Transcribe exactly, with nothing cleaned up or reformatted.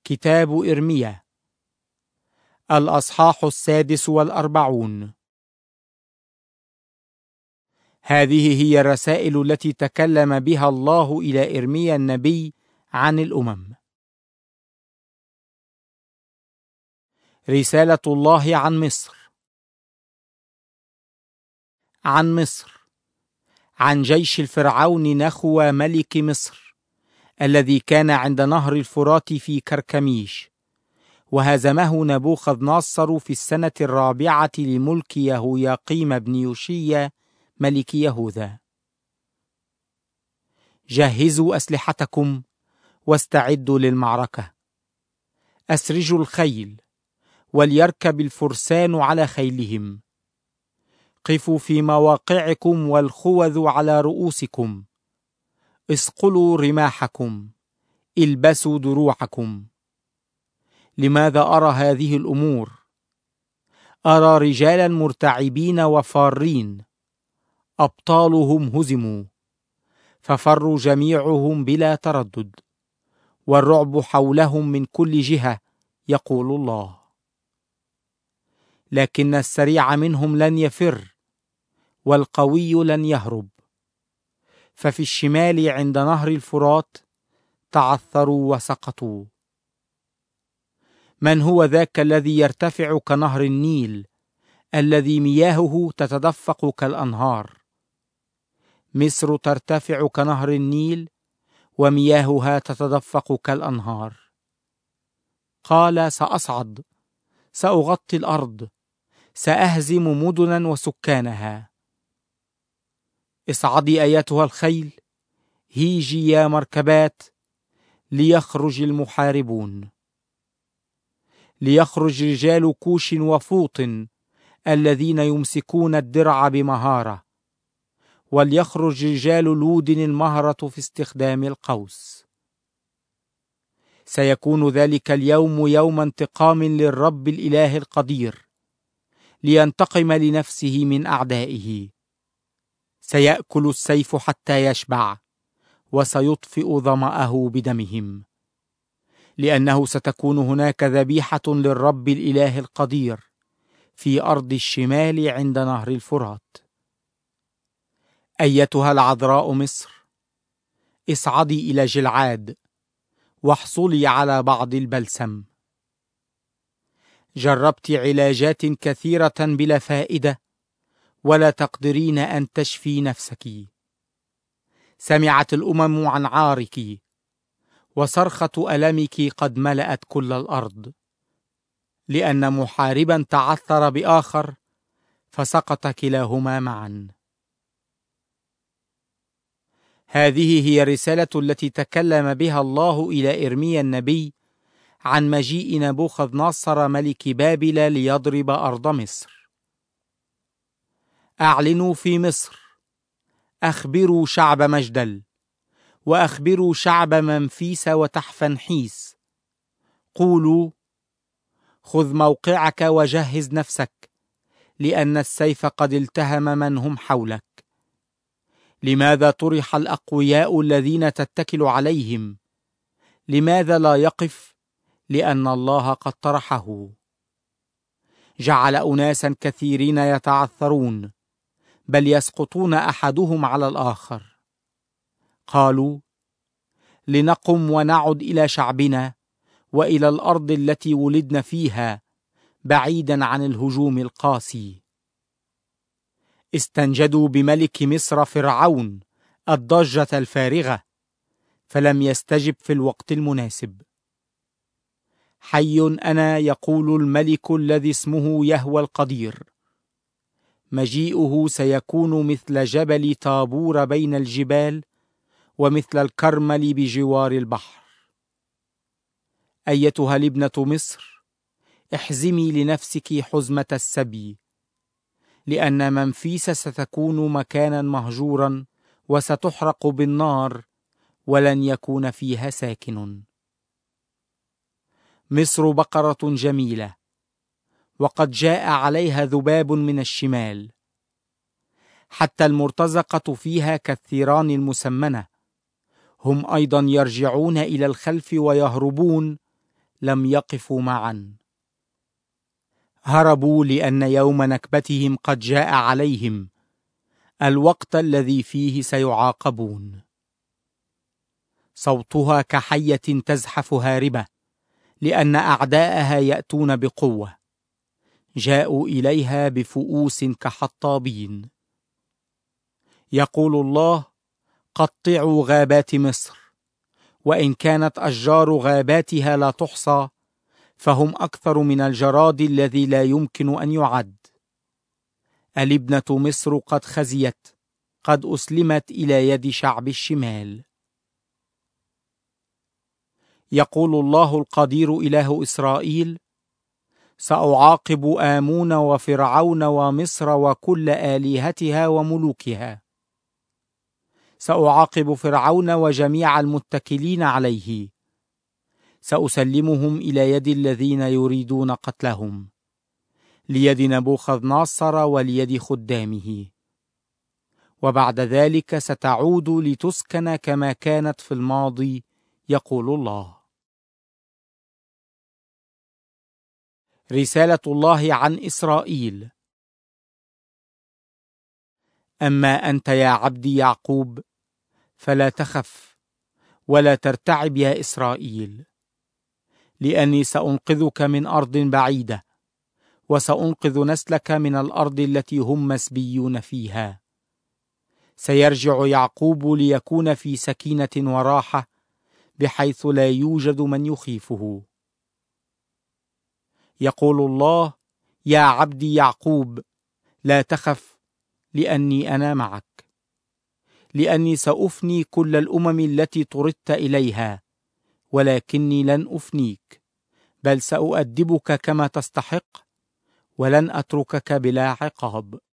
كتاب إرميا الأصحاح السادس والأربعون. هذه هي الرسائل التي تكلم بها الله إلى إرميا النبي عن الأمم. رسالة الله عن مصر. عن مصر، عن جيش الفرعون نخوى ملك مصر الذي كان عند نهر الفرات في كركميش، وهزمه نبوخذ نصر في السنة الرابعة لملك يهوياقيم بن يوشيا ملك يهوذا. جهزوا أسلحتكم واستعدوا للمعركة. أسرجوا الخيل وليركب الفرسان على خيلهم. قفوا في مواقعكم والخوذ على رؤوسكم. اصقلوا رماحكم، البسوا دروعكم. لماذا أرى هذه الأمور؟ أرى رجالا مرتعبين وفارين، أبطالهم هزموا ففروا جميعهم بلا تردد، والرعب حولهم من كل جهة، يقول الله. لكن السريع منهم لن يفر، والقوي لن يهرب. ففي الشمال عند نهر الفرات تعثروا وسقطوا. من هو ذاك الذي يرتفع كنهر النيل، الذي مياهه تتدفق كالأنهار؟ مصر ترتفع كنهر النيل، ومياهها تتدفق كالأنهار. قال: سأصعد، سأغطي الأرض، سأهزم مدنا وسكانها. اصعدي أيتها الخيل، هيجي يا مركبات، ليخرج المحاربون. ليخرج رجال كوش وفوط الذين يمسكون الدرع بمهارة، وليخرج رجال لود المهرة في استخدام القوس. سيكون ذلك اليوم يوم انتقام للرب الإله القدير، لينتقم لنفسه من أعدائه. سيأكل السيف حتى يشبع، وسيطفئ ظمأه بدمهم، لأنه ستكون هناك ذبيحة للرب الإله القدير في أرض الشمال عند نهر الفرات. أيتها العذراء مصر، اصعدي إلى جلعاد، واحصلي على بعض البلسم. جربت علاجات كثيرة بلا فائدة، ولا تقدرين أن تشفي نفسك. سمعت الأمم عن عارك، وصرخة ألمك قد ملأت كل الأرض، لأن محاربا تعثر بآخر فسقط كلاهما معا. هذه هي الرسالة التي تكلم بها الله إلى إرميا النبي عن مجيء نبوخذ نصر ملك بابل ليضرب أرض مصر. أعلنوا في مصر، أخبروا شعب مجدل، وأخبروا شعب منفيس وتحفنحيس. قولوا: خذ موقعك وجهز نفسك، لأن السيف قد التهم من هم حولك. لماذا طرح الأقوياء الذين تتكل عليهم؟ لماذا لا يقف؟ لأن الله قد طرحه. جعل أناسا كثيرين يتعثرون، بل يسقطون أحدهم على الآخر. قالوا: لنقم ونعد إلى شعبنا وإلى الأرض التي ولدنا فيها، بعيدا عن الهجوم القاسي. استنجدوا بملك مصر فرعون الضجة الفارغة، فلم يستجب في الوقت المناسب. حي أنا، يقول الملك الذي اسمه يهوى القدير. مجيئه سيكون مثل جبل طابور بين الجبال، ومثل الكرمل بجوار البحر. أيتها لبنة مصر، احزمي لنفسك حزمة السبي، لأن منفيس ستكون مكانا مهجورا، وستحرق بالنار، ولن يكون فيها ساكن. مصر بقرة جميلة، وقد جاء عليها ذباب من الشمال. حتى المرتزقة فيها كالثيران المسمنة، هم أيضا يرجعون إلى الخلف ويهربون، لم يقفوا معا. هربوا لأن يوم نكبتهم قد جاء عليهم، الوقت الذي فيه سيعاقبون. صوتها كحية تزحف هاربة، لأن أعداءها يأتون بقوة، جاءوا إليها بفؤوس كحطابين. يقول الله: قطعوا غابات مصر، وإن كانت أشجار غاباتها لا تحصى، فهم أكثر من الجراد الذي لا يمكن أن يعد. الابنة مصر قد خزيت، قد أسلمت إلى يد شعب الشمال. يقول الله القدير إله إسرائيل: سأعاقب آمون وفرعون ومصر وكل آلهتها وملوكها. سأعاقب فرعون وجميع المتكلين عليه، سأسلمهم إلى يد الذين يريدون قتلهم، ليد نبوخذ ناصر وليد خدامه. وبعد ذلك ستعود لتسكن كما كانت في الماضي، يقول الله. رسالة الله عن إسرائيل. أما أنت يا عبدي يعقوب، فلا تخف ولا ترتعب يا إسرائيل، لأني سأنقذك من أرض بعيدة، وسأنقذ نسلك من الأرض التي هم مسبيون فيها. سيرجع يعقوب ليكون في سكينة وراحة، بحيث لا يوجد من يخيفه. يقول الله: يا عبدي يعقوب، لا تخف، لأني أنا معك. لأني سأفني كل الأمم التي طردت إليها، ولكني لن أفنيك، بل سأؤدبك كما تستحق، ولن أتركك بلا عقاب.